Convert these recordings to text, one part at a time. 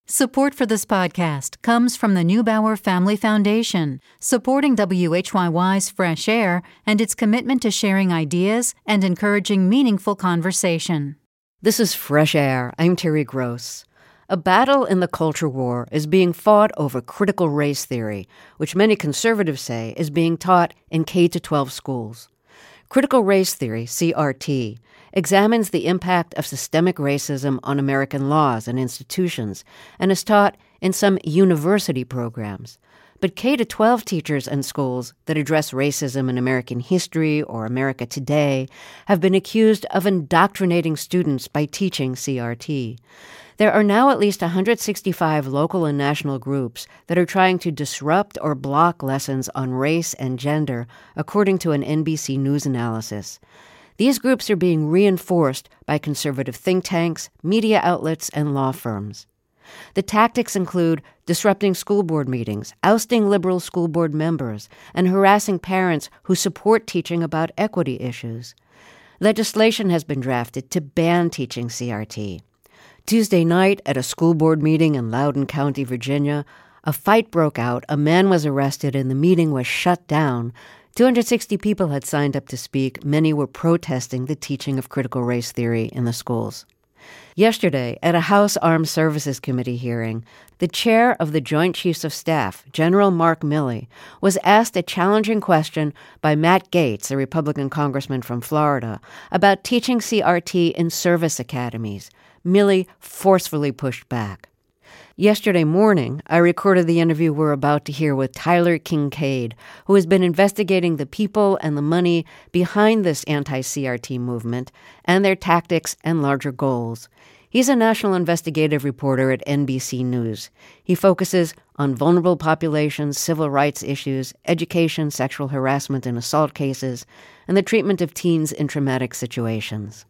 Support for this podcast comes from the Neubauer Family Foundation, supporting WHYY's Fresh Air and its commitment to sharing ideas and encouraging meaningful conversation. This is Fresh Air. I'm Terry Gross. A battle in the culture war is being fought over critical race theory, which many conservatives say is being taught in K-12 schools. Critical race theory, CRT, examines the impact of systemic racism on American laws and institutions and is taught in some university programs. But K-12 teachers and schools that address racism in American history or America today have been accused of indoctrinating students by teaching CRT. There are now at least 165 local and national groups that are trying to disrupt or block lessons on race and gender, according to an NBC News analysis. These groups are being reinforced by conservative think tanks, media outlets, and law firms. The tactics include disrupting school board meetings, ousting liberal school board members, and harassing parents who support teaching about equity issues. Legislation has been drafted to ban teaching CRT. Tuesday night, at a school board meeting in Loudoun County, Virginia, a fight broke out, a man was arrested, and the meeting was shut down. 260 people had signed up to speak. Many were protesting the teaching of critical race theory in the schools. Yesterday, at a House Armed Services Committee hearing, the chair of the Joint Chiefs of Staff, General Mark Milley, was asked a challenging question by Matt Gaetz, a Republican congressman from Florida, about teaching CRT in service academies. Milley forcefully pushed back. Yesterday morning, I recorded the interview we're about to hear with Tyler Kincaid, who has been investigating the people and the money behind this anti-CRT movement and their tactics and larger goals. He's a national investigative reporter at NBC News. He focuses on vulnerable populations, civil rights issues, education, sexual harassment and assault cases, and the treatment of teens in traumatic situations.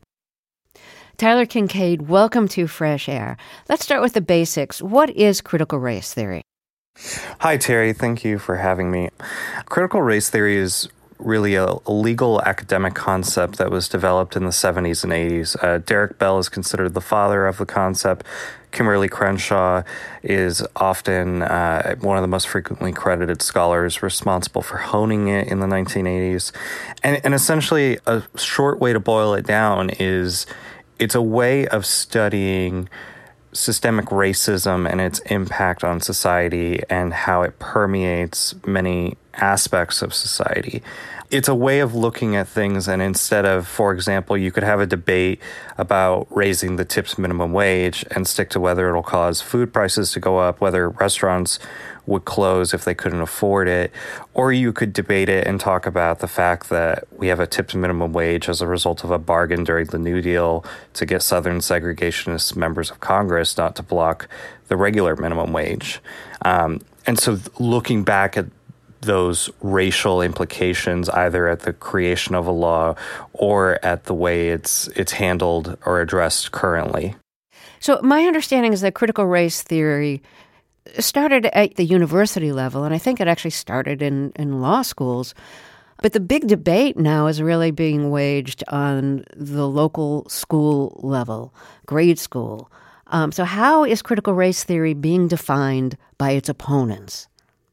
Tyler Kincaid, welcome to Fresh Air. Let's start with the basics. What is critical race theory? Hi, Terry. Thank you for having me. Critical race theory is really a legal academic concept that was developed in the 70s and 80s. Derek Bell is considered the father of the concept. Kimberly Crenshaw is often one of the most frequently credited scholars responsible for honing it in the 1980s. And essentially, a short way to boil it down is it's a way of studying systemic racism and its impact on society and how it permeates many aspects of society. It's a way of looking at things, and instead of, for example, you could have a debate about raising the tips minimum wage and stick to whether it'll cause food prices to go up, whether restaurants would close if they couldn't afford it, or you could debate it and talk about the fact that we have a tipped minimum wage as a result of a bargain during the New Deal to get Southern segregationist members of Congress not to block the regular minimum wage. And so looking back at those racial implications, either at the creation of a law or at the way it's handled or addressed currently. So my understanding is that critical race theory started at the university level, and I think it actually started in law schools. But the big debate now is really being waged on the local school level, grade school. So how is critical race theory being defined by its opponents?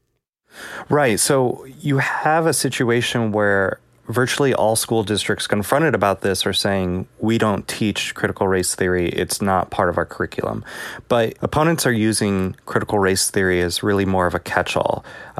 Right. So you have a situation where virtually all school districts confronted about this are saying, we don't teach critical race theory. It's not part of our curriculum. But opponents are using critical race theory as really more of a catch-all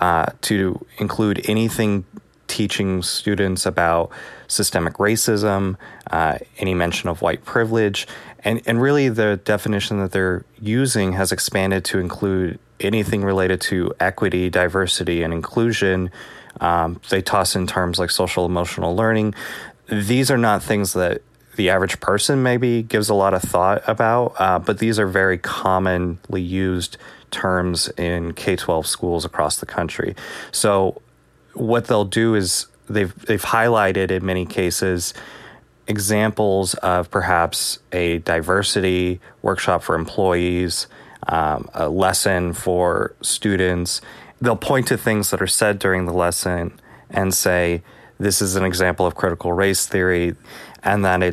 to include anything teaching students about systemic racism, any mention of white privilege. And really the definition that they're using has expanded to include anything related to equity, diversity, and inclusion. They toss in terms like social emotional learning. These are not things that the average person maybe gives a lot of thought about, but these are very commonly used terms in K-12 schools across the country. So what they'll do is they've highlighted in many cases examples of perhaps a diversity workshop for employees, a lesson for students. They'll point to things that are said during the lesson and say, this is an example of critical race theory, and that it's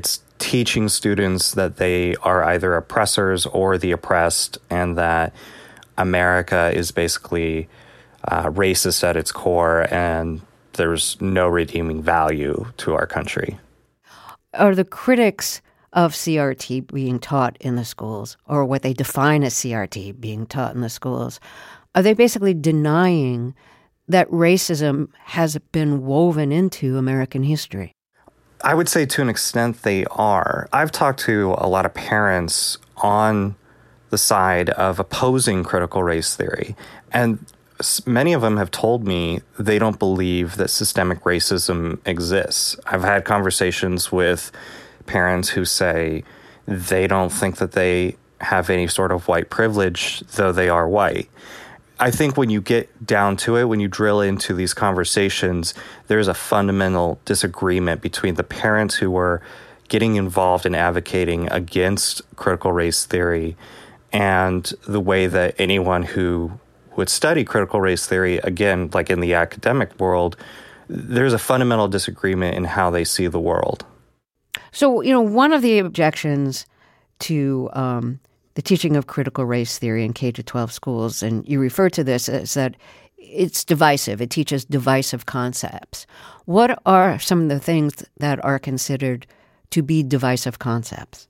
teaching students that they are either oppressors or the oppressed, and that America is basically racist at its core, and there's no redeeming value to our country. Are the critics of CRT being taught in the schools, or what they define as CRT being taught in the schools, are they basically denying that racism has been woven into American history? I would say to an extent they are. I've talked to a lot of parents on the side of opposing critical race theory, and many of them have told me they don't believe that systemic racism exists. I've had conversations with parents who say they don't think that they have any sort of white privilege, though they are white. I think when you get down to it, when you drill into these conversations, there's a fundamental disagreement between the parents who were getting involved in advocating against critical race theory and the way that anyone who would study critical race theory, again, like in the academic world, there's a fundamental disagreement in how they see the world. So, one of the objections to the teaching of critical race theory in K-12 schools, and you refer to this as that it's divisive. It teaches divisive concepts. What are some of the things that are considered to be divisive concepts?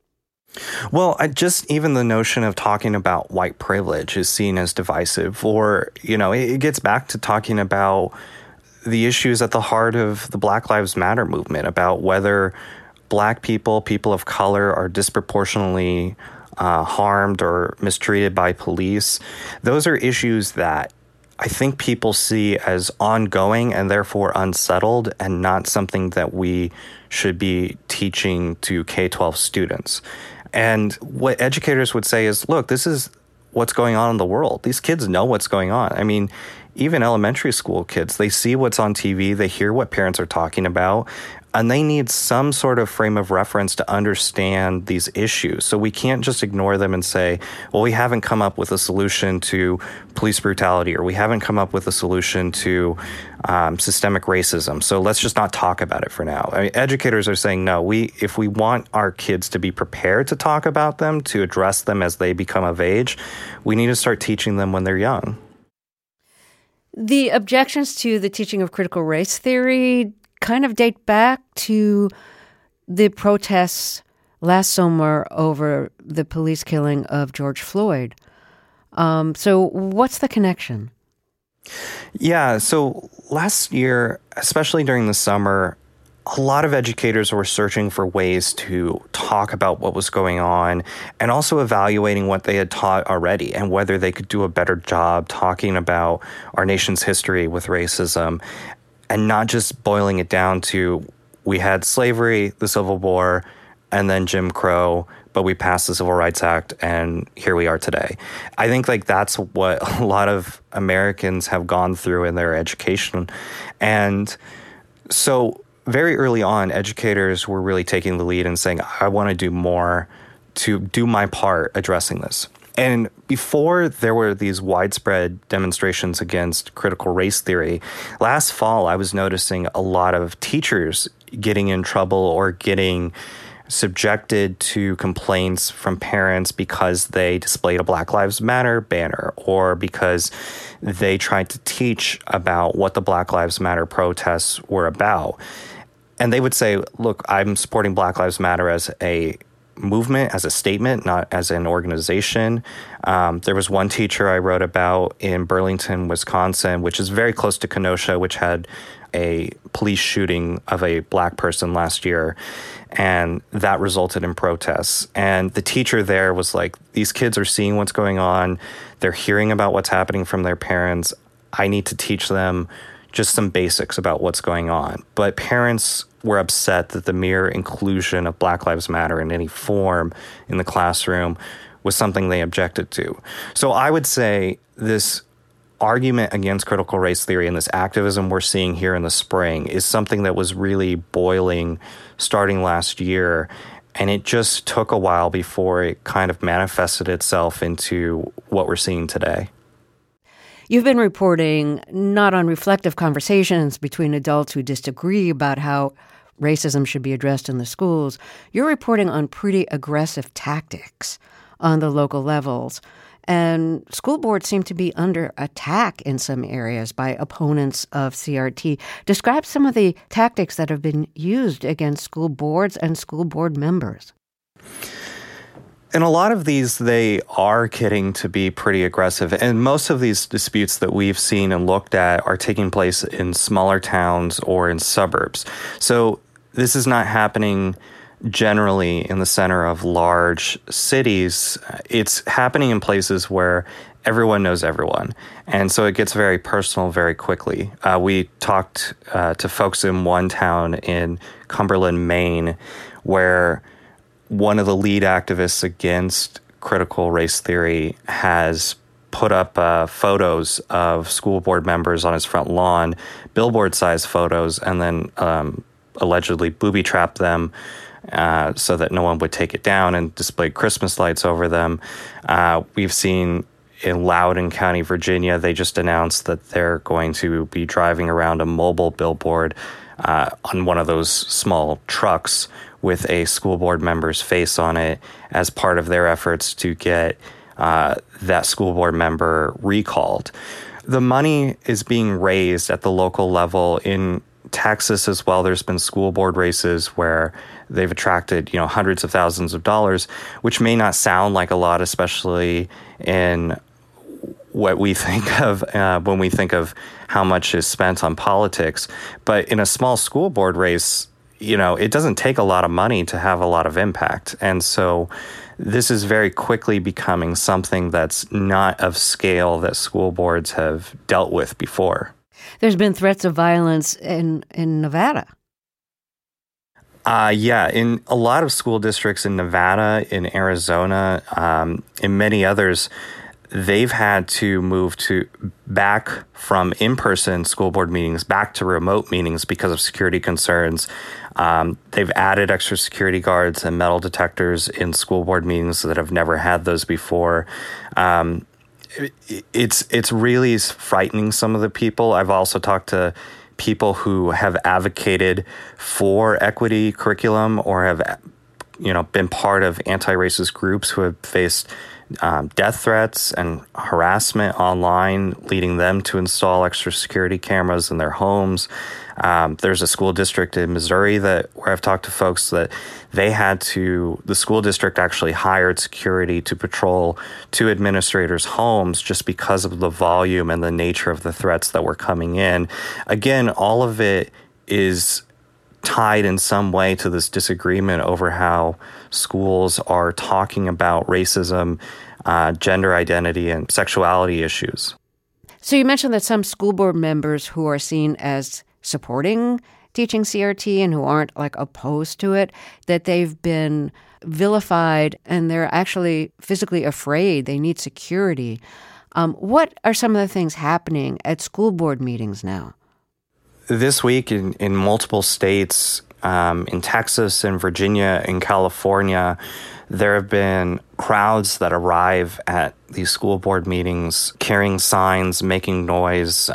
Well, just even the notion of talking about white privilege is seen as divisive, or, it gets back to talking about the issues at the heart of the Black Lives Matter movement, about whether Black people, people of color, are disproportionately harmed or mistreated by police. Those are issues that I think people see as ongoing and therefore unsettled, and not something that we should be teaching to K-12 students. And what educators would say is, look, this is what's going on in the world. These kids know what's going on. I mean, even elementary school kids, they see what's on TV, they hear what parents are talking about, and they need some sort of frame of reference to understand these issues. So we can't just ignore them and say, well, we haven't come up with a solution to police brutality, or we haven't come up with a solution to systemic racism. So let's just not talk about it for now. I mean, educators are saying, no, if we want our kids to be prepared to talk about them, to address them as they become of age, we need to start teaching them when they're young. The objections to the teaching of critical race theory kind of date back to the protests last summer over the police killing of George Floyd. So what's the connection? Yeah, so last year, especially during the summer, a lot of educators were searching for ways to talk about what was going on, and also evaluating what they had taught already and whether they could do a better job talking about our nation's history with racism, and not just boiling it down to, we had slavery, the Civil War, and then Jim Crow, but we passed the Civil Rights Act, and here we are today. I think that's what a lot of Americans have gone through in their education. And so very early on, educators were really taking the lead and saying, I want to do more to do my part addressing this. And before there were these widespread demonstrations against critical race theory, last fall I was noticing a lot of teachers getting in trouble or getting subjected to complaints from parents because they displayed a Black Lives Matter banner, or because they tried to teach about what the Black Lives Matter protests were about. And they would say, look, I'm supporting Black Lives Matter as a movement, as a statement, not as an organization. There was one teacher I wrote about in Burlington, Wisconsin, which is very close to Kenosha, which had a police shooting of a Black person last year, and that resulted in protests. And the teacher there was like, these kids are seeing what's going on. They're hearing about what's happening from their parents. I need to teach them just some basics about what's going on. But parents were upset that the mere inclusion of Black Lives Matter in any form in the classroom was something they objected to. So I would say this argument against critical race theory and this activism we're seeing here in the spring is something that was really boiling starting last year, and it just took a while before it kind of manifested itself into what we're seeing today. You've been reporting not on reflective conversations between adults who disagree about how racism should be addressed in the schools, you're reporting on pretty aggressive tactics on the local levels. And school boards seem to be under attack in some areas by opponents of CRT. Describe some of the tactics that have been used against school boards and school board members. In a lot of these, they are getting to be pretty aggressive. And most of these disputes that we've seen and looked at are taking place in smaller towns or in suburbs. So this is not happening generally in the center of large cities. It's happening in places where everyone knows everyone. And so it gets very personal very quickly. We talked to folks in one town in Cumberland, Maine, where one of the lead activists against critical race theory has put up photos of school board members on his front lawn, billboard-sized photos, and then allegedly booby-trapped them so that no one would take it down and displayed Christmas lights over them. We've seen in Loudoun County, Virginia, they just announced that they're going to be driving around a mobile billboard on one of those small trucks with a school board member's face on it as part of their efforts to get that school board member recalled. The money is being raised at the local level. In Texas as well, there's been school board races where they've attracted, hundreds of thousands of dollars, which may not sound like a lot, especially in what we think of when we think of how much is spent on politics. But in a small school board race, it doesn't take a lot of money to have a lot of impact. And so this is very quickly becoming something that's not of scale that school boards have dealt with before. There's been threats of violence in Nevada. In a lot of school districts in Nevada, in Arizona, in many others, they've had to move back from in-person school board meetings back to remote meetings because of security concerns. They've added extra security guards and metal detectors in school board meetings that have never had those before. It's really frightening some of the people. I've also talked to people who have advocated for equity curriculum or have been part of anti-racist groups who have faced death threats and harassment online, leading them to install extra security cameras in their homes. There's a school district in Missouri where I've talked to folks that the school district actually hired security to patrol 2 administrators' homes just because of the volume and the nature of the threats that were coming in. Again, all of it is tied in some way to this disagreement over how schools are talking about racism, gender identity, and sexuality issues. So you mentioned that some school board members who are seen as supporting teaching CRT and who aren't opposed to it, that they've been vilified and they're actually physically afraid. They need security. What are some of the things happening at school board meetings now? This week in multiple states, in Texas, in Virginia, in California, there have been crowds that arrive at these school board meetings carrying signs, making noise,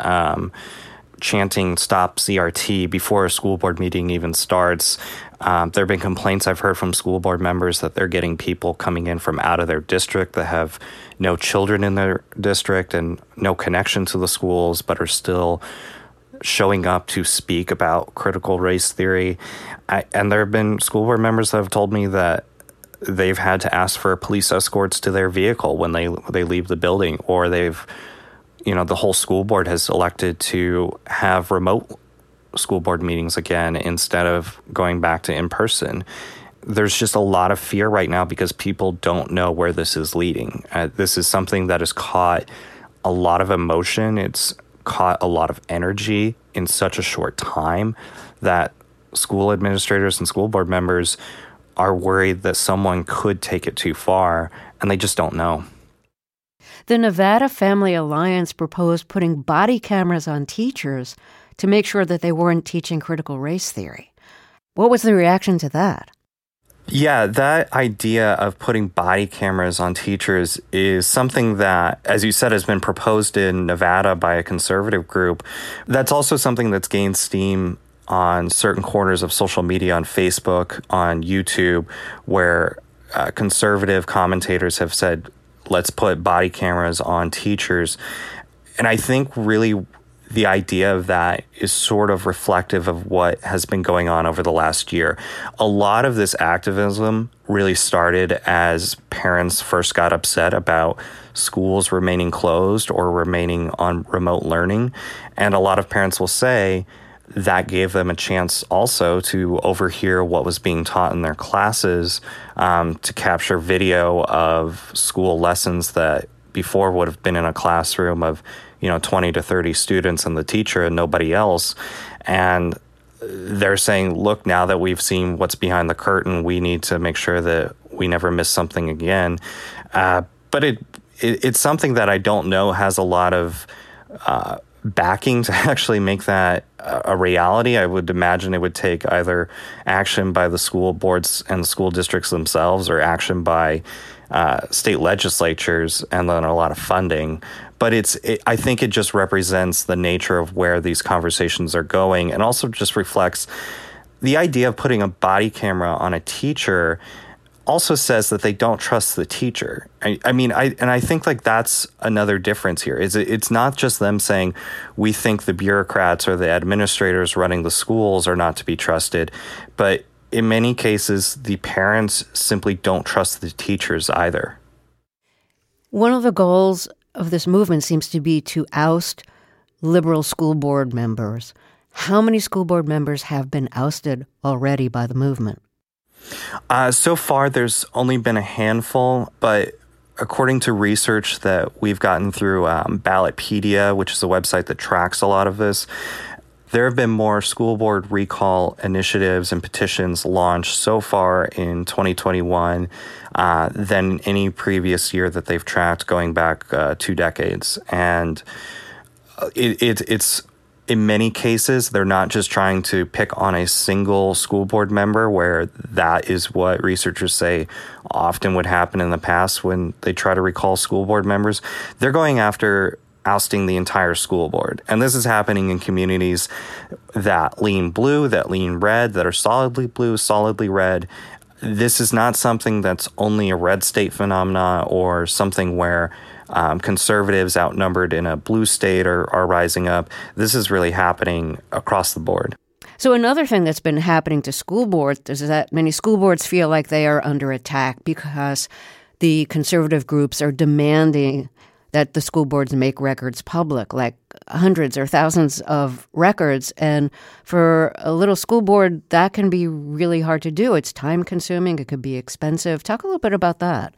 chanting "Stop CRT" before a school board meeting even starts. There have been complaints I've heard from school board members that they're getting people coming in from out of their district that have no children in their district and no connection to the schools, but are still showing up to speak about critical race theory. And there have been school board members that have told me that they've had to ask for police escorts to their vehicle when they leave the building, or they've, the whole school board has elected to have remote school board meetings again instead of going back to in-person. There's just a lot of fear right now because people don't know where this is leading. This is something that has caught a lot of emotion. It's caught a lot of energy in such a short time that school administrators and school board members are worried that someone could take it too far, and they just don't know. The Nevada Family Alliance proposed putting body cameras on teachers to make sure that they weren't teaching critical race theory. What was the reaction to that? Yeah, that idea of putting body cameras on teachers is something that, as you said, has been proposed in Nevada by a conservative group. That's also something that's gained steam on certain corners of social media, on Facebook, on YouTube, where conservative commentators have said, let's put body cameras on teachers. And I think really the idea of that is sort of reflective of what has been going on over the last year. A lot of this activism really started as parents first got upset about schools remaining closed or remaining on remote learning. And a lot of parents will say that gave them a chance also to overhear what was being taught in their classes, to capture video of school lessons that before would have been in a classroom of 20 to 30 students and the teacher and nobody else. And they're saying, look, now that we've seen what's behind the curtain, we need to make sure that we never miss something again. But it's something that I don't know has a lot of backing to actually make that a reality. I would imagine it would take either action by the school boards and the school districts themselves or action by state legislatures and then a lot of funding. But I think it just represents the nature of where these conversations are going, and also just reflects the idea of putting a body camera on a teacher also says that they don't trust the teacher. I think like that's another difference here. It's not just them saying we think the bureaucrats or the administrators running the schools are not to be trusted, but in many cases, the parents simply don't trust the teachers either. One of the goals of this movement seems to be to oust liberal school board members. How many school board members have been ousted already by the movement? So far, there's only been a handful, but according to research that we've gotten through Ballotpedia, which is a website that tracks a lot of this, there have been more school board recall initiatives and petitions launched so far in 2021 than any previous year that they've tracked going back 2 decades. And it's in many cases, they're not just trying to pick on a single school board member, where that is what researchers say often would happen in the past when they try to recall school board members. They're going after ousting the entire school board. And this is happening in communities that lean blue, that lean red, that are solidly blue, solidly red. This is not something that's only a red state phenomena or something where conservatives outnumbered in a blue state are rising up. This is really happening across the board. So another thing that's been happening to school boards is that many school boards feel like they are under attack because the conservative groups are demanding that the school boards make records public, like hundreds or thousands of records. And for a little school board, that can be really hard to do. It's time-consuming. It could be expensive. Talk a little bit about that.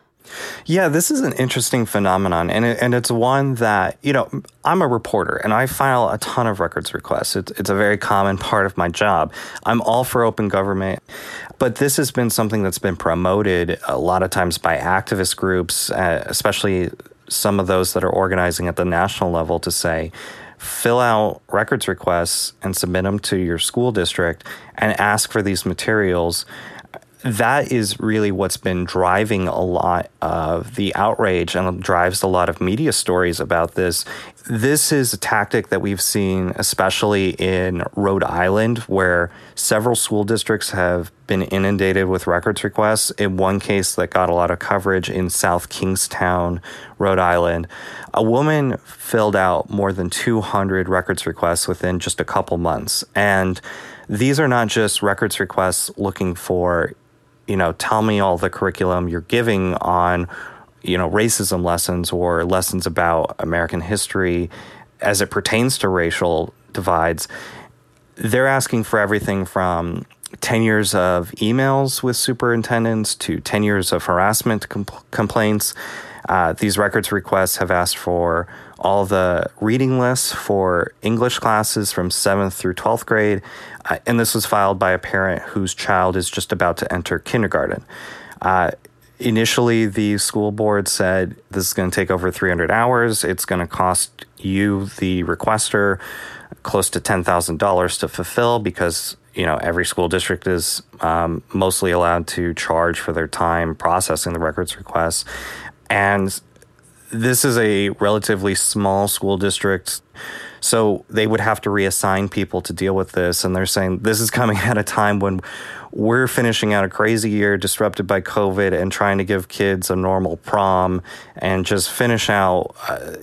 Yeah, this is an interesting phenomenon, and it's one that, I'm a reporter, and I file a ton of records requests. It's a very common part of my job. I'm all for open government, but this has been something that's been promoted a lot of times by activist groups, especially some of those that are organizing at the national level, to say, fill out records requests and submit them to your school district and ask for these materials. That is really what's been driving a lot of the outrage and drives a lot of media stories about this. This is a tactic that we've seen, especially in Rhode Island, where several school districts have been inundated with records requests. In one case that got a lot of coverage in South Kingstown, Rhode Island, a woman filled out more than 200 records requests within just a couple months. And these are not just records requests looking for, tell me all the curriculum you're giving on, racism lessons or lessons about American history as it pertains to racial divides. They're asking for everything from 10 years of emails with superintendents to 10 years of harassment complaints. These records requests have asked for all the reading lists for English classes from 7th through 12th grade. And this was filed by a parent whose child is just about to enter kindergarten. Initially, the school board said this is going to take over 300 hours. It's going to cost you, the requester, close to $10,000 to fulfill because, every school district is mostly allowed to charge for their time processing the records requests. And this is a relatively small school district. So they would have to reassign people to deal with this. And they're saying this is coming at a time when we're finishing out a crazy year disrupted by COVID and trying to give kids a normal prom and just finish out,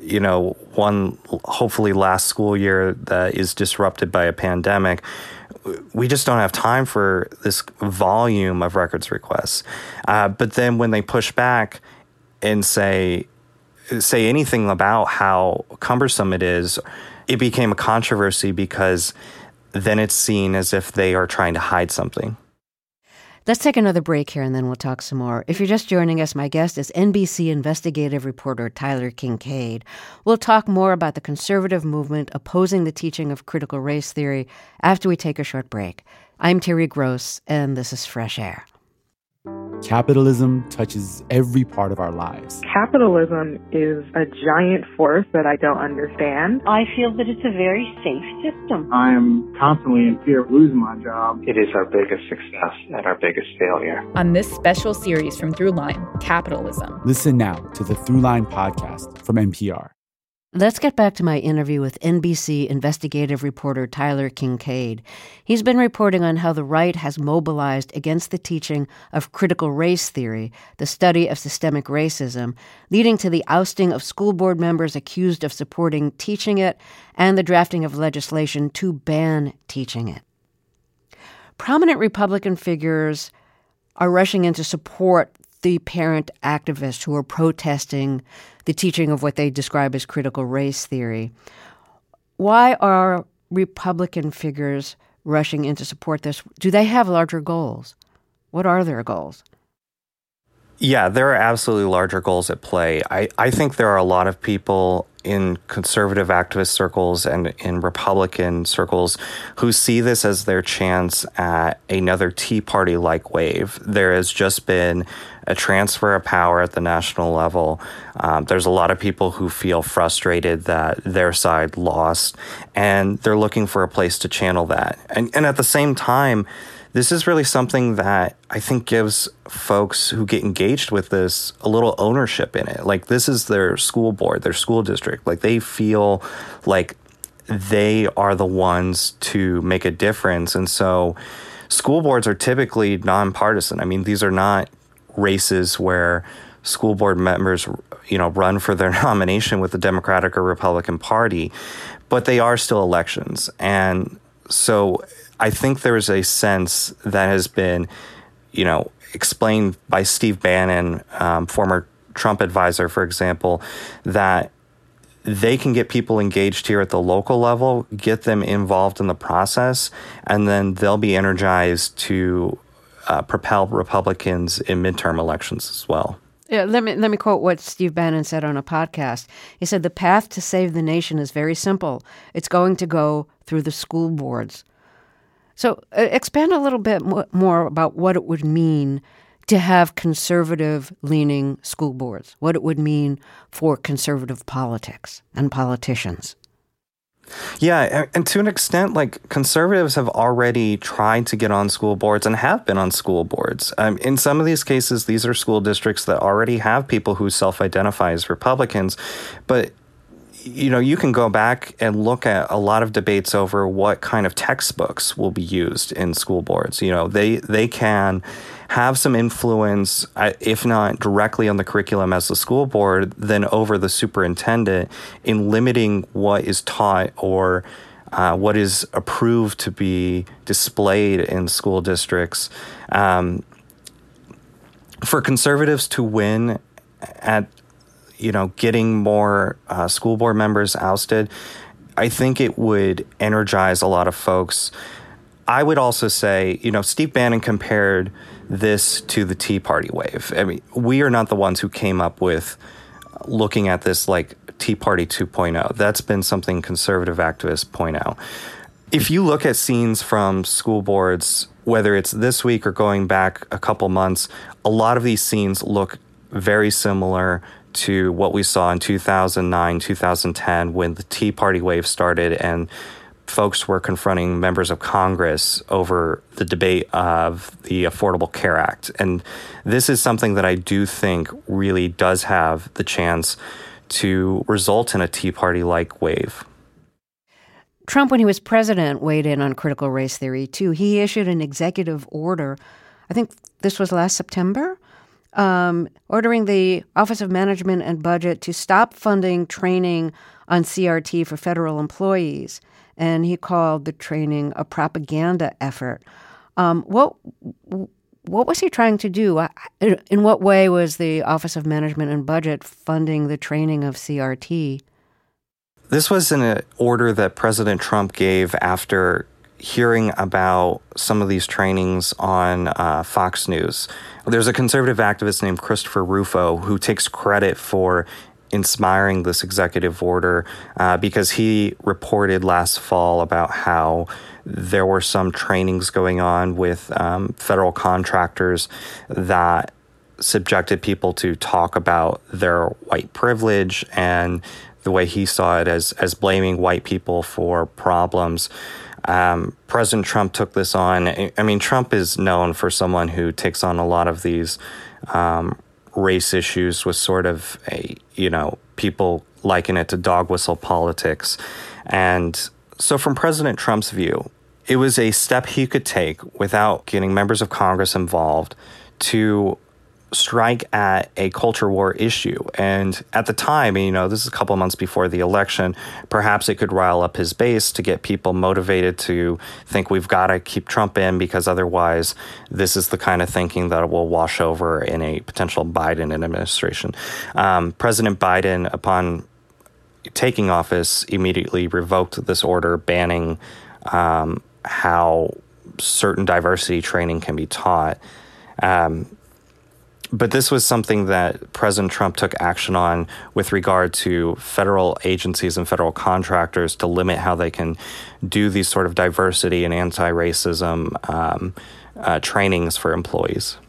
one hopefully last school year that is disrupted by a pandemic. We just don't have time for this volume of records requests. But then when they push back and say anything about how cumbersome it is, it became a controversy because then it's seen as if they are trying to hide something. Let's take another break here and then we'll talk some more. If you're just joining us, my guest is NBC investigative reporter Tyler Kincaid. We'll talk more about the conservative movement opposing the teaching of critical race theory after we take a short break. I'm Terry Gross, and this is Fresh Air. Capitalism touches every part of our lives. Capitalism is a giant force that I don't understand. I feel that it's a very safe system. I am constantly in fear of losing my job. It is our biggest success and our biggest failure. On this special series from Throughline, Capitalism. Listen now to the Throughline podcast from NPR. Let's get back to my interview with NBC investigative reporter Tyler Kincaid. He's been reporting on how the right has mobilized against the teaching of critical race theory, the study of systemic racism, leading to the ousting of school board members accused of supporting teaching it and the drafting of legislation to ban teaching it. Prominent Republican figures are rushing in to support the parent activists who are protesting the teaching of what they describe as critical race theory. Why are Republican figures rushing in to support this? Do they have larger goals? What are their goals? Yeah, there are absolutely larger goals at play. I think there are a lot of people in conservative activist circles and in Republican circles who see this as their chance at another Tea Party-like wave. There has just been a transfer of power at the national level. There's a lot of people who feel frustrated that their side lost, and they're looking for a place to channel that. And at the same time, this is really something that I think gives folks who get engaged with this a little ownership in it. Like, this is their school board, their school district. Like, they feel like they are the ones to make a difference. And so school boards are typically nonpartisan. I mean, these are not races where school board members, run for their nomination with the Democratic or Republican Party, but they are still elections. And so I think there is a sense that has been, explained by Steve Bannon, former Trump advisor, for example, that they can get people engaged here at the local level, get them involved in the process, and then they'll be energized to propel Republicans in midterm elections as well. Yeah, let me quote what Steve Bannon said on a podcast. He said, "The path to save the nation is very simple. It's going to go through the school boards." So expand a little bit more about what it would mean to have conservative-leaning school boards, what it would mean for conservative politics and politicians. Yeah, and to an extent, conservatives have already tried to get on school boards and have been on school boards. In some of these cases, these are school districts that already have people who self-identify as Republicans, but you can go back and look at a lot of debates over what kind of textbooks will be used in school boards. They can have some influence, if not directly on the curriculum as the school board, then over the superintendent in limiting what is taught or what is approved to be displayed in school districts. For conservatives to win at getting more school board members ousted, I think it would energize a lot of folks. I would also say, Steve Bannon compared this to the Tea Party wave. I mean, we are not the ones who came up with looking at this like Tea Party 2.0. That's been something conservative activists point out. If you look at scenes from school boards, whether it's this week or going back a couple months, a lot of these scenes look very similar to what we saw in 2009, 2010, when the Tea Party wave started and folks were confronting members of Congress over the debate of the Affordable Care Act. And this is something that I do think really does have the chance to result in a Tea Party-like wave. Trump, when he was president, weighed in on critical race theory, too. He issued an executive order, I think this was last September, ordering the Office of Management and Budget to stop funding training on CRT for federal employees. And he called the training a propaganda effort. What was he trying to do? In what way was the Office of Management and Budget funding the training of CRT? This was an order that President Trump gave after hearing about some of these trainings on Fox News. There's a conservative activist named Christopher Rufo who takes credit for inspiring this executive order because he reported last fall about how there were some trainings going on with federal contractors that subjected people to talk about their white privilege and the way he saw it as blaming white people for problems. President Trump took this on. I mean, Trump is known for someone who takes on a lot of these race issues with sort of people liken it to dog whistle politics. And so from President Trump's view, it was a step he could take without getting members of Congress involved to strike at a culture war issue. And at the time, this is a couple months before the election, perhaps it could rile up his base to get people motivated to think we've got to keep Trump in because otherwise this is the kind of thinking that will wash over in a potential Biden administration. President Biden, upon taking office, immediately revoked this order banning how certain diversity training can be taught. But this was something that President Trump took action on with regard to federal agencies and federal contractors to limit how they can do these sort of diversity and anti-racism trainings for employees.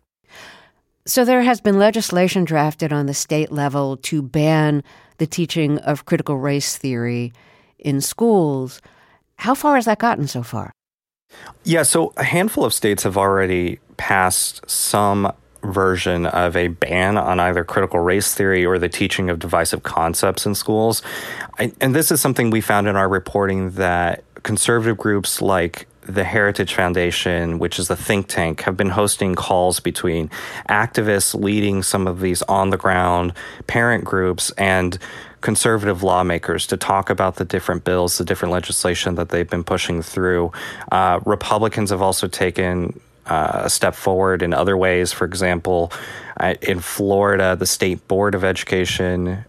So there has been legislation drafted on the state level to ban the teaching of critical race theory in schools. How far has that gotten so far? Yeah, so a handful of states have already passed some version of a ban on either critical race theory or the teaching of divisive concepts in schools. And this is something we found in our reporting that conservative groups like the Heritage Foundation, which is a think tank, have been hosting calls between activists leading some of these on-the-ground parent groups and conservative lawmakers to talk about the different bills, the different legislation that they've been pushing through. Republicans have also taken a step forward in other ways. For example, in Florida, the State Board of Education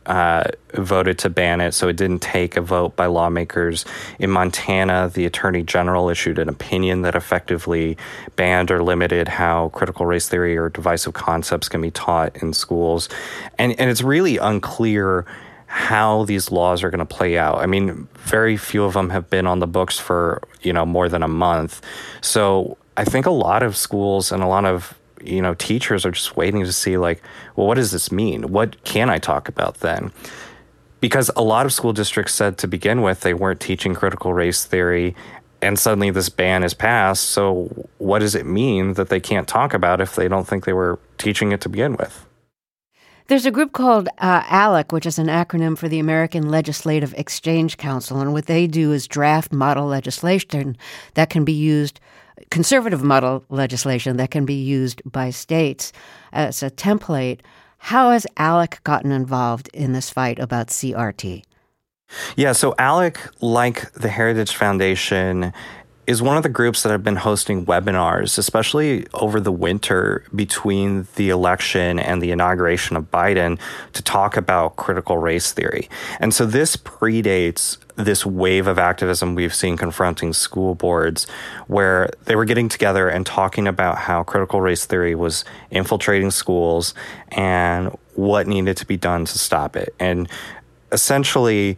voted to ban it, so it didn't take a vote by lawmakers. In Montana, the Attorney General issued an opinion that effectively banned or limited how critical race theory or divisive concepts can be taught in schools. And it's really unclear how these laws are going to play out. I mean, very few of them have been on the books for, more than a month. So I think a lot of schools and a lot of, teachers are just waiting to see well, what does this mean? What can I talk about then? Because a lot of school districts said to begin with they weren't teaching critical race theory, and suddenly this ban is passed. So what does it mean that they can't talk about if they don't think they were teaching it to begin with? There's a group called ALEC, which is an acronym for the American Legislative Exchange Council, and what they do is draft model legislation that can be used, conservative model legislation that can be used by states as a template. How has ALEC gotten involved in this fight about CRT? Yeah, so ALEC, like the Heritage Foundation, is one of the groups that have been hosting webinars, especially over the winter between the election and the inauguration of Biden, to talk about critical race theory. And so this predates this wave of activism we've seen confronting school boards, where they were getting together and talking about how critical race theory was infiltrating schools and what needed to be done to stop it. And essentially,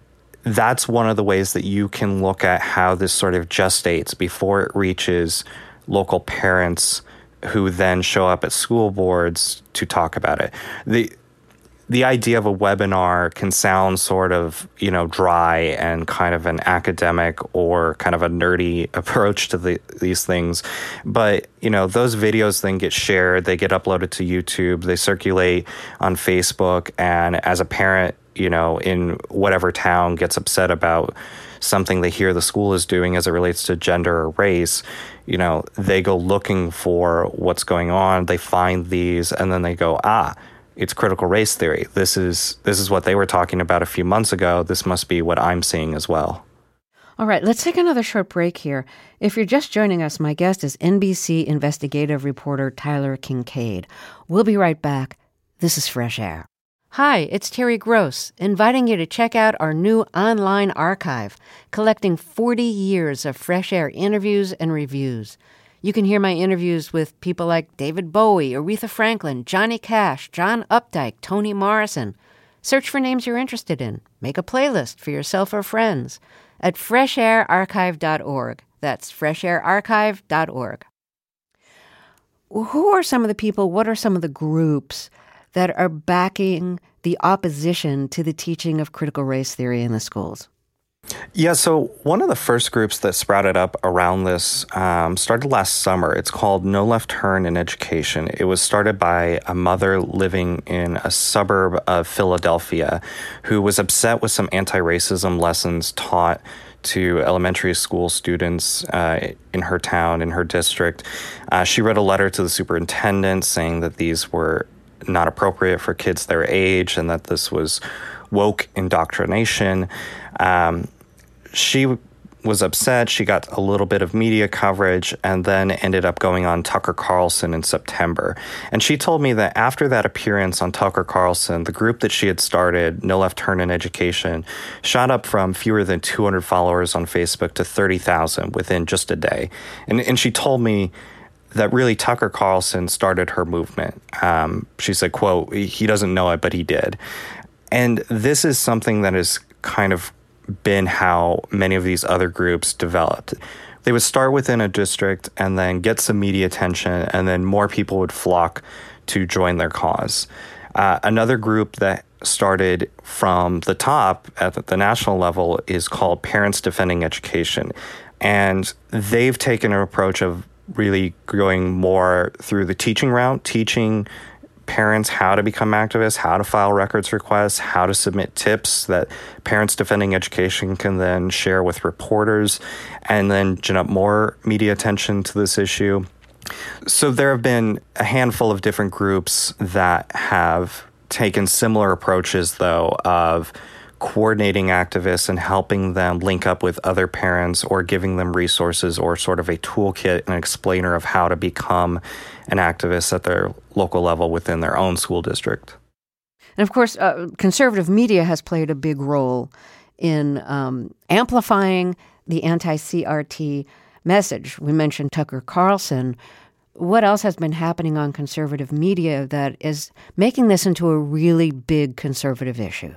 that's one of the ways that you can look at how this sort of gestates before it reaches local parents who then show up at school boards to talk about it. the idea of a webinar can sound sort of, dry and kind of an academic or kind of a nerdy approach to these things. But, those videos then get shared, they get uploaded to YouTube, they circulate on Facebook. And as a parent, in whatever town gets upset about something they hear the school is doing as it relates to gender or race, they go looking for what's going on. They find these and then they go, it's critical race theory. This is what they were talking about a few months ago. This must be what I'm seeing as well. All right, let's take another short break here. If you're just joining us, my guest is NBC investigative reporter Tyler Kincaid. We'll be right back. This is Fresh Air. Hi, it's Terry Gross, inviting you to check out our new online archive, collecting 40 years of Fresh Air interviews and reviews. You can hear my interviews with people like David Bowie, Aretha Franklin, Johnny Cash, John Updike, Toni Morrison. Search for names you're interested in. Make a playlist for yourself or friends at freshairarchive.org. That's freshairarchive.org. Who are some of the people, what are some of the groups that are backing the opposition to the teaching of critical race theory in the schools? Yeah, so one of the first groups that sprouted up around this started last summer. It's called No Left Turn in Education. It was started by a mother living in a suburb of Philadelphia who was upset with some anti-racism lessons taught to elementary school students in her town, in her district. She wrote a letter to the superintendent saying that these were not appropriate for kids their age and that this was woke indoctrination. She was upset. She got a little bit of media coverage and then ended up going on Tucker Carlson in September. And she told me that after that appearance on Tucker Carlson, the group that she had started, No Left Turn in Education, shot up from fewer than 200 followers on Facebook to 30,000 within just a day. And she told me that really Tucker Carlson started her movement. She said, quote, "He doesn't know it, but he did." And this is something that has kind of been how many of these other groups developed. They would start within a district and then get some media attention, and then more people would flock to join their cause. Another group that started from the top at the national level is called Parents Defending Education. And they've taken an approach of really going more through the teaching route, teaching parents how to become activists, how to file records requests, how to submit tips that Parents Defending Education can then share with reporters, and then gin up more media attention to this issue. So there have been a handful of different groups that have taken similar approaches, though, of coordinating activists and helping them link up with other parents or giving them resources or sort of a toolkit and explainer of how to become an activist at their local level within their own school district. And of course, conservative media has played a big role in amplifying the anti-CRT message. We mentioned Tucker Carlson. What else has been happening on conservative media that is making this into a really big conservative issue?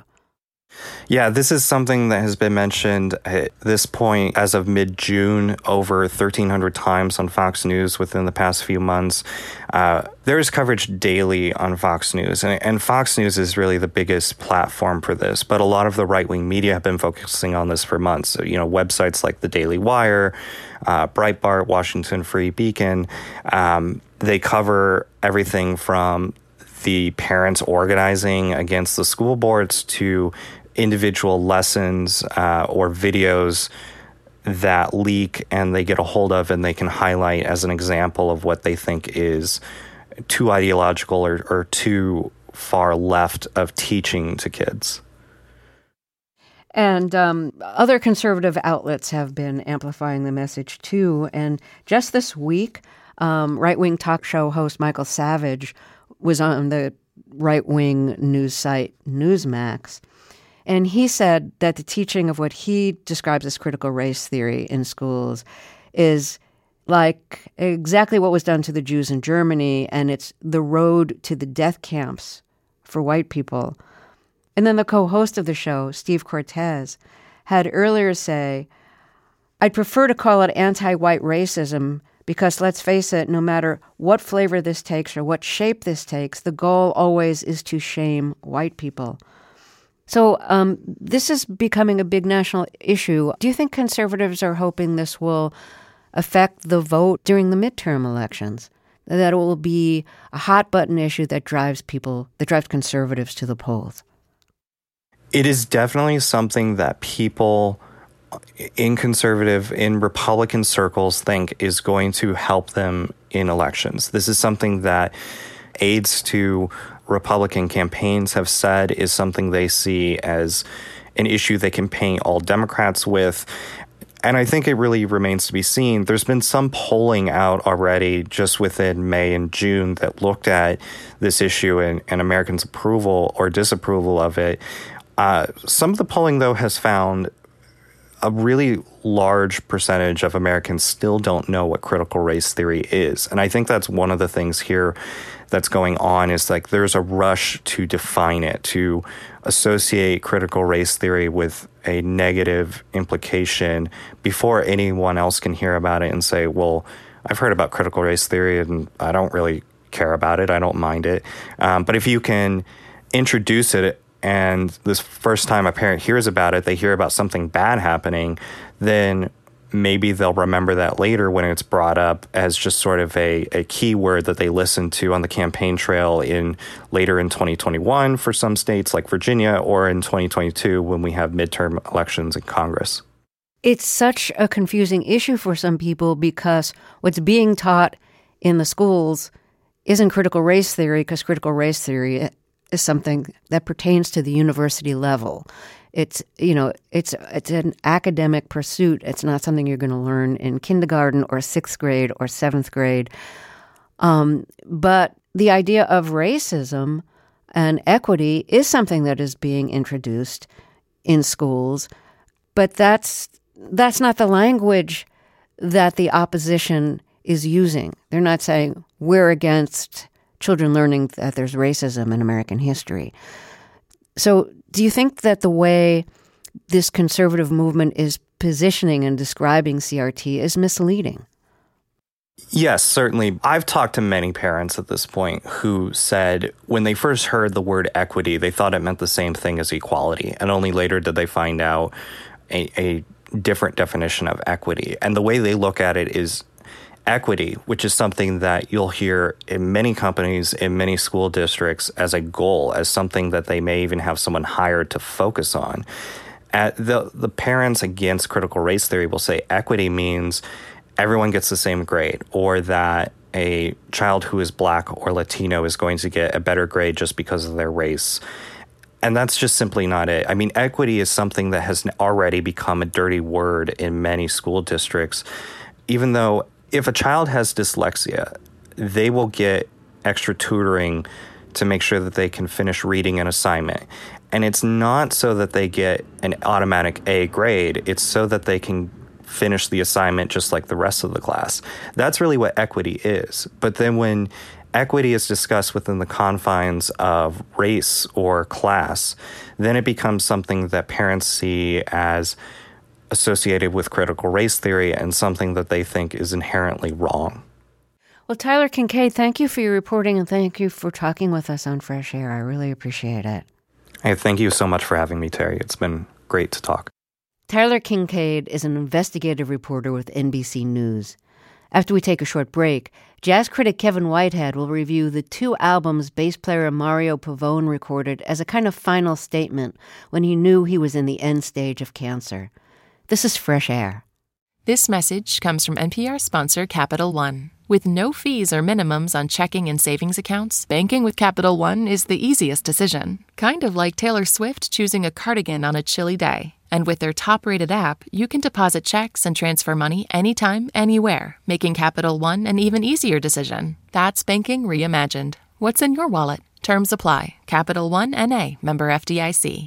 Yeah, this is something that has been mentioned at this point as of mid-June over 1,300 times on Fox News within the past few months. There is coverage daily on Fox News, and Fox News is really the biggest platform for this, but a lot of the right-wing media have been focusing on this for months. So, websites like the Daily Wire, Breitbart, Washington Free Beacon, they cover everything from the parents organizing against the school boards to individual lessons or videos that leak and they get a hold of and they can highlight as an example of what they think is too ideological or too far left of teaching to kids. And other conservative outlets have been amplifying the message too. And just this week, right-wing talk show host Michael Savage was on the right-wing news site Newsmax. And he said that the teaching of what he describes as critical race theory in schools is like exactly what was done to the Jews in Germany, and it's the road to the death camps for white people. And then the co-host of the show, Steve Cortez, had earlier say, "I'd prefer to call it anti-white racism Because let's face it, no matter what flavor this takes or what shape this takes, the goal always is to shame white people. So this is becoming a big national issue. Do you think conservatives are hoping this will affect the vote during the midterm elections? That it will be a hot-button issue that drives conservatives to the polls? It is definitely something that people in Republican circles think is going to help them in elections. This is something that aides to Republican campaigns have said is something they see as an issue they can paint all Democrats with. And I think it really remains to be seen. There's been some polling out already just within May and June that looked at this issue and Americans' approval or disapproval of it. Some of the polling, though, has found a really large percentage of Americans still don't know what critical race theory is. And I think that's one of the things here that's going on is like there's a rush to define it, to associate critical race theory with a negative implication before anyone else can hear about it and say, well, I've heard about critical race theory and I don't really care about it. I don't mind it. But if you can introduce it and this first time a parent hears about it, they hear about something bad happening, then maybe they'll remember that later when it's brought up as just sort of a keyword that they listen to on the campaign trail later in 2021 for some states like Virginia, or in 2022 when we have midterm elections in Congress. It's such a confusing issue for some people because what's being taught in the schools isn't critical race theory, because critical race theory is something that pertains to the university level. It's an academic pursuit. It's not something you're going to learn in kindergarten or 6th grade or 7th grade. But the idea of racism and equity is something that is being introduced in schools, but that's not the language that the opposition is using. They're not saying we're against children learning that there's racism in American history. So do you think that the way this conservative movement is positioning and describing CRT is misleading? Yes, certainly. I've talked to many parents at this point who said when they first heard the word equity, they thought it meant the same thing as equality. And only later did they find out a different definition of equity. And the way they look at it is equity, which is something that you'll hear in many companies, in many school districts as a goal, as something that they may even have someone hired to focus on. The parents against critical race theory will say equity means everyone gets the same grade, or that a child who is Black or Latino is going to get a better grade just because of their race. And that's just simply not it. I mean, equity is something that has already become a dirty word in many school districts, even though if a child has dyslexia, they will get extra tutoring to make sure that they can finish reading an assignment. And it's not so that they get an automatic A grade. It's so that they can finish the assignment just like the rest of the class. That's really what equity is. But then when equity is discussed within the confines of race or class, then it becomes something that parents see as associated with critical race theory and something that they think is inherently wrong. Well, Tyler Kincaid, thank you for your reporting and thank you for talking with us on Fresh Air. I really appreciate it. Hey, thank you so much for having me, Terry. It's been great to talk. Tyler Kincaid is an investigative reporter with NBC News. After we take a short break, jazz critic Kevin Whitehead will review the 2 albums bass player Mario Pavone recorded as a kind of final statement when he knew he was in the end stage of cancer. This is Fresh Air. This message comes from NPR sponsor Capital One. With no fees or minimums on checking and savings accounts, banking with Capital One is the easiest decision. Kind of like Taylor Swift choosing a cardigan on a chilly day. And with their top-rated app, you can deposit checks and transfer money anytime, anywhere, making Capital One an even easier decision. That's banking reimagined. What's in your wallet? Terms apply. Capital One N.A., member FDIC.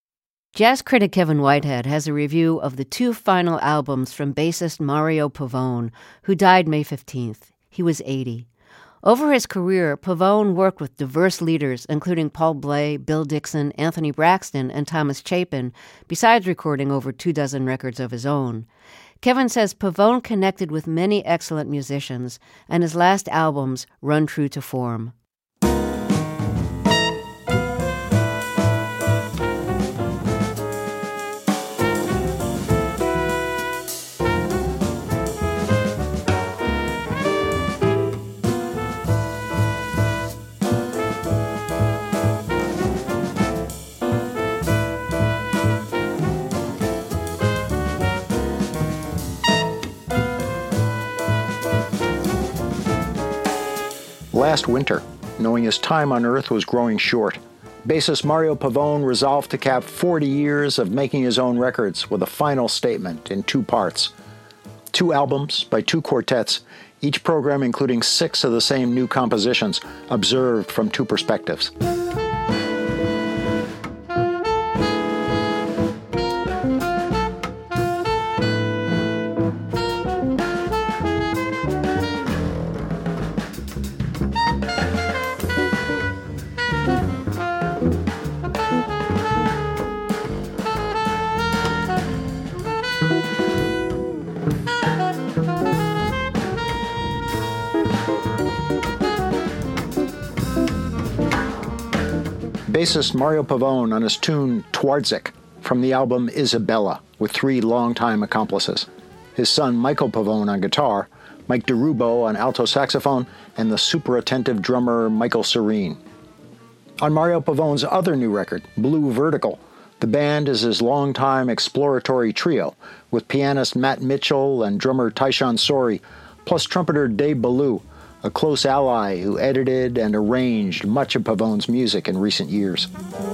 Jazz critic Kevin Whitehead has a review of the 2 final albums from bassist Mario Pavone, who died May 15th. He was 80. Over his career, Pavone worked with diverse leaders, including Paul Bley, Bill Dixon, Anthony Braxton, and Thomas Chapin, besides recording over 24 records of his own. Kevin says Pavone connected with many excellent musicians, and his last albums run true to form. Last winter, knowing his time on Earth was growing short, bassist Mario Pavone resolved to cap 40 years of making his own records with a final statement in 2 parts. 2 albums by 2 quartets, each program including 6 of the same new compositions, observed from 2 perspectives. Bassist Mario Pavone on his tune Twardzik from the album Isabella with 3 longtime accomplices. His son Michael Pavone on guitar, Mike DeRubo on alto saxophone, and the super attentive drummer Michael Serene. On Mario Pavone's other new record, Blue Vertical, the band is his longtime exploratory trio with pianist Matt Mitchell and drummer Tyshawn Sorey, plus trumpeter Dave Ballou, a close ally who edited and arranged much of Pavone's music in recent years.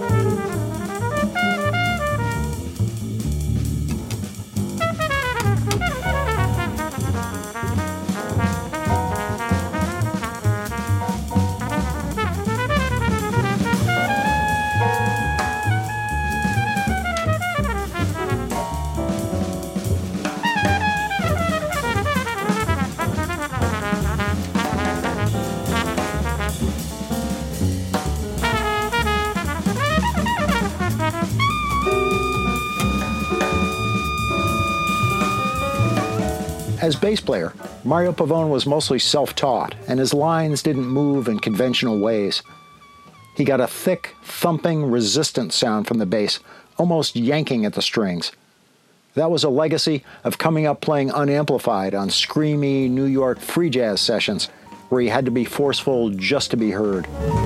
As bass player, Mario Pavone was mostly self-taught, and his lines didn't move in conventional ways. He got a thick, thumping, resistant sound from the bass, almost yanking at the strings. That was a legacy of coming up playing unamplified on screamy New York free jazz sessions, where he had to be forceful just to be heard.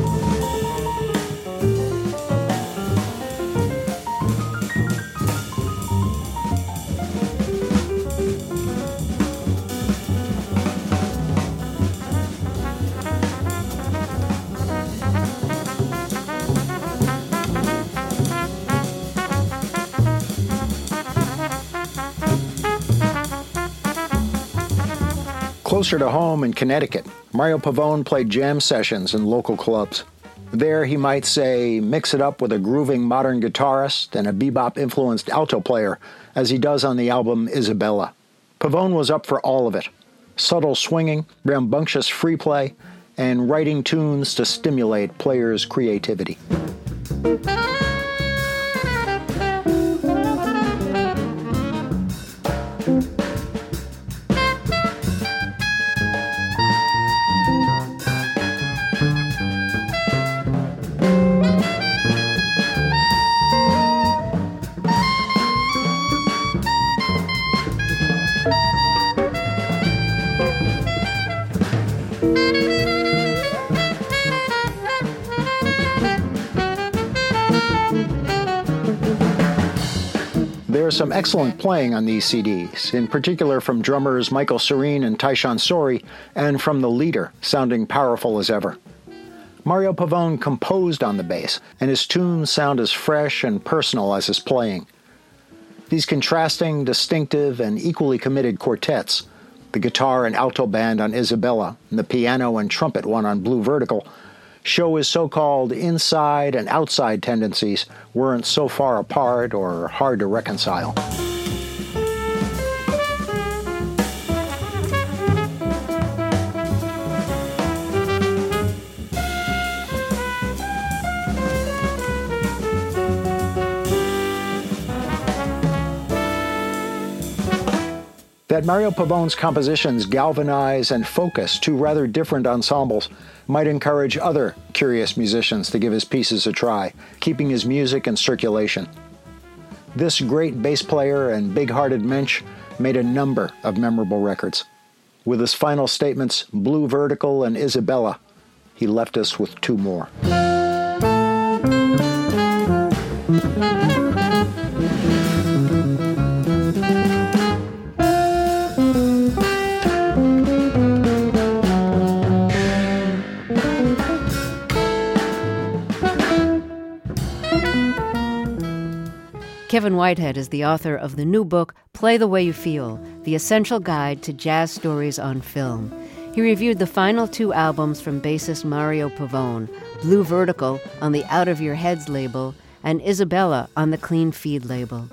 Closer to home in Connecticut, Mario Pavone played jam sessions in local clubs. There he might, say, mix it up with a grooving modern guitarist and a bebop-influenced alto player, as he does on the album Isabella. Pavone was up for all of it. Subtle swinging, rambunctious free play, and writing tunes to stimulate players' creativity. There's some excellent playing on these CDs, in particular from drummers Michael Serene and Tyshawn Sorey, and from the leader, sounding powerful as ever. Mario Pavone composed on the bass, and his tunes sound as fresh and personal as his playing. These contrasting, distinctive, and equally committed quartets, the guitar and alto band on Isabella, and the piano and trumpet one on Blue Vertical, show his so-called inside and outside tendencies weren't so far apart or hard to reconcile. That Mario Pavone's compositions galvanize and focus two rather different ensembles might encourage other curious musicians to give his pieces a try, keeping his music in circulation. This great bass player and big-hearted mensch made a number of memorable records. With his final statements, Blue Vertical and Isabella, he left us with two more. Kevin Whitehead is the author of the new book, Play the Way You Feel, The Essential Guide to Jazz Stories on Film. He reviewed the final two albums from bassist Mario Pavone, Blue Vertical on the Out of Your Heads label, and Isabella on the Clean Feed label.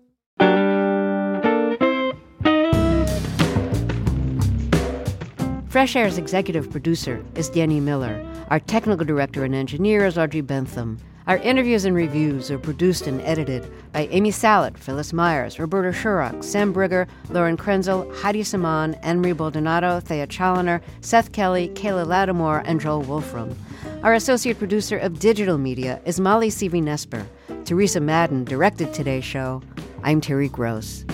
Fresh Air's executive producer is Denny Miller. Our technical director and engineer is Audrey Bentham. Our interviews and reviews are produced and edited by Amy Salet, Phyllis Myers, Roberta Shurock, Sam Brigger, Lauren Krenzel, Heidi Saman, Anne-Marie Baldonado, Thea Chaloner, Seth Kelly, Kayla Lattimore, and Joel Wolfram. Our associate producer of digital media is Molly Seavey-Nesper. Teresa Madden directed today's show. I'm Terry Gross.